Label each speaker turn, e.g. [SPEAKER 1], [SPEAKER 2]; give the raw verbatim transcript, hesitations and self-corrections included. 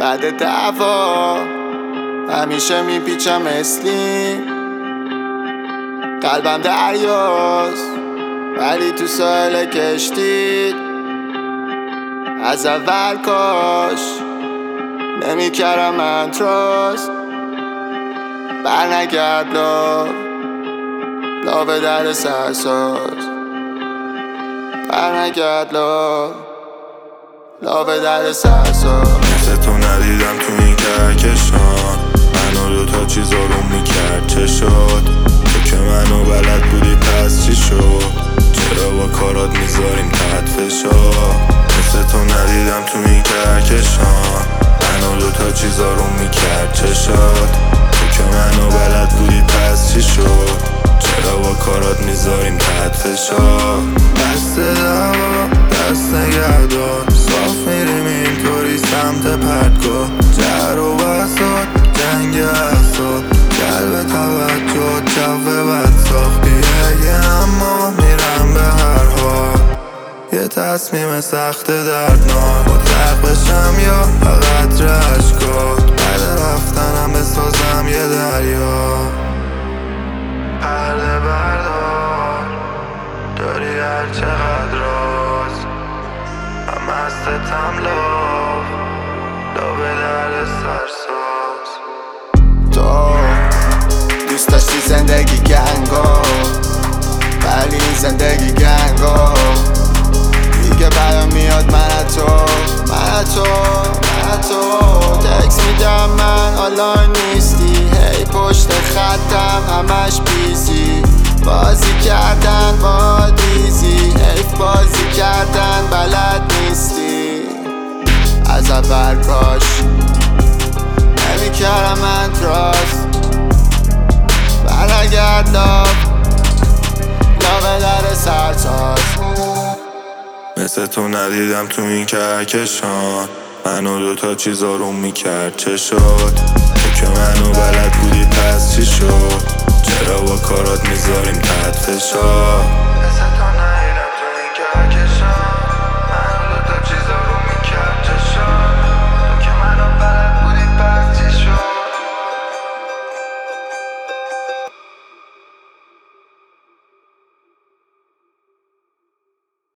[SPEAKER 1] بعد دعوا همیشه میپیچم مثلی قلبم دریاست ولی تو ساحل کشتی از اول کاش نمیکردم من تراست برنگرد لاو لاو در سرساز برنگرد لاو لاو در سرساز
[SPEAKER 2] مثل تو ندیدم تو این کهکشان منو دوتا چیزا رو میکرد چه شد تو که منو بلد بودی پس چی شد چرا با کارات میذاریم تحت فشار مثل تو ندیدم تو این کهکشان منو دوتا چیزا رو میکرد چه شد تو که منو بلد بودی پس چی شد چرا با کارات میذاریم تحت فشار دست دوا دست نگهدار صاف میریم اینطوری سمت پرتگاه جر و بسات جنگ احساب قلب توجه جو بد ساختی اگه اما میرم به هر حال یه تصمیم سخت دردناک مطلق بشم یا فقط رشکات بعد رفتنم بسازم یه دریا پرده بردار داری هر چقدر راز هم هستتم لاو لاو در سرساز
[SPEAKER 1] تو دوست داشتی زندگی گنگا ولی این زندگی گنگا دیگه برام میاد من تو من تو من تو تکس میدم من حالا نیستی هی پشت خطم همش بیزی بازی کردن با دیزی حیف بازی کردن بلد نیستی از اول کاش نمیکردم من تراست برنگرد لاو لاو در سرساز
[SPEAKER 2] مثل تو ندیدم تو این کهکشان منو دوتا چیزا رو میکرد چه شد تو که منو بلد بودی پس چی شد چرا با کارات میذاریم تحت فشار